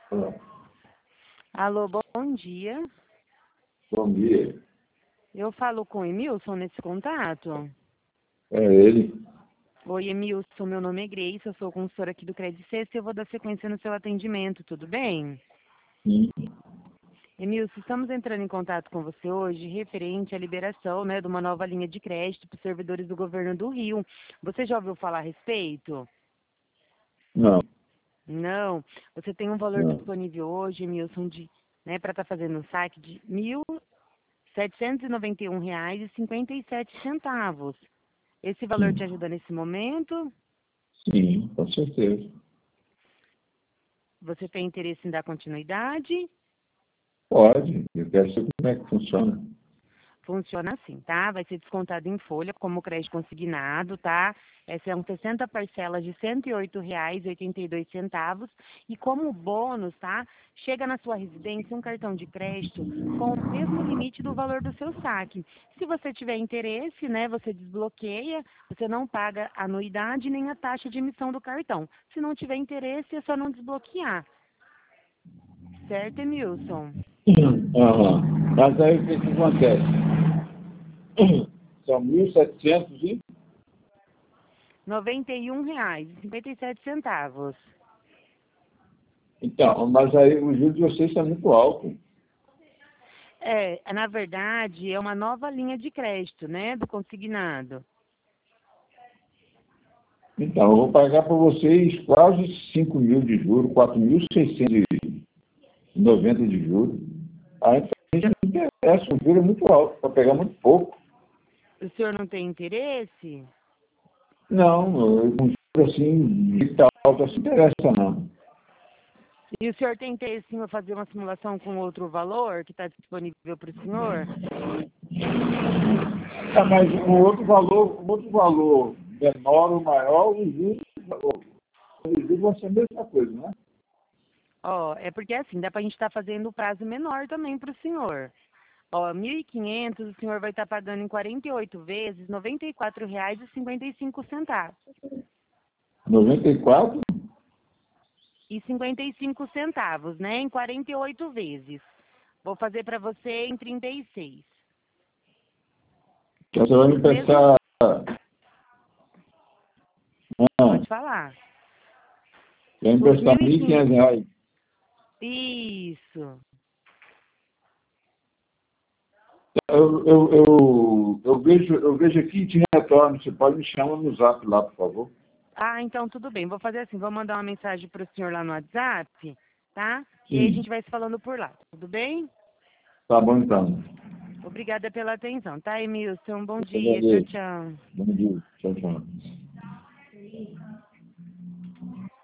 Olá. Alô, bom dia. Bom dia. Eu falo com o Emilson nesse contato? É ele? Oi, Emilson, meu nome é Grace, eu sou consultora aqui do Credit Suisse e eu vou dar sequência no seu atendimento, tudo bem? Sim. Emilson, estamos entrando em contato com você hoje referente à liberação, de uma nova linha de crédito para os servidores do governo do Rio. Você já ouviu falar a respeito? Não, Não. Você tem um valor não. disponível hoje, Emilson, para estar fazendo um saque de R$ 1.791,57. Esse valor te Sim, ajuda nesse momento? sim, com certeza. Você tem interesse em dar continuidade? Pode. Eu quero saber como é que funciona. Funciona assim, tá? Vai ser descontado em folha como crédito consignado, tá? São 60 parcelas de R$ 108,82. E como bônus, tá? Chega na sua residência um cartão de crédito com o mesmo limite do valor do seu saque. Se você tiver interesse, você desbloqueia, você não paga anuidade nem a taxa de emissão do cartão. Se não tiver interesse, é só não desbloquear. Certo, Emilson? Aham. Mas aí o que acontece? São 1.700 e... R$ 91,57. Então, mas aí o juros de vocês está muito alto. Na verdade, é uma nova linha de crédito, do consignado. Então, eu vou pagar para vocês quase 5 mil de juros, 4.690 de juros. Aí pra gente não interessa, o juro é muito alto, para pegar muito pouco. O senhor não tem interesse? Não, eu com juro assim, de alto, assim, não interessa não. E o senhor tem interesse em fazer uma simulação com outro valor que está disponível para o senhor? Ah, mas um outro valor menor ou maior, os juros vão ser a mesma coisa, né? É porque assim, dá para a gente estar fazendo o prazo menor também para o senhor. 1.500 o senhor vai estar pagando em 48 vezes, R$ 94,55. 94? E 55 centavos, em 48 vezes. Vou fazer para você em 36. Então você vai me Os mesmos... emprestar. Pode Não, falar. vai me Os emprestar 1.500... R$ 1.500. Isso. Eu vejo aqui e te retorno. Você pode me chamar no zap lá, por favor. Ah, então tudo bem. Vou fazer assim, vou mandar uma mensagem para o senhor lá no WhatsApp, tá? E aí a Sim, gente vai se falando por lá. Tudo bem? tá bom então. Obrigada pela atenção, tá, Emilson? Bom Eu dia. Tchau, agradeço. tchau. Bom dia. Tchau, tchau.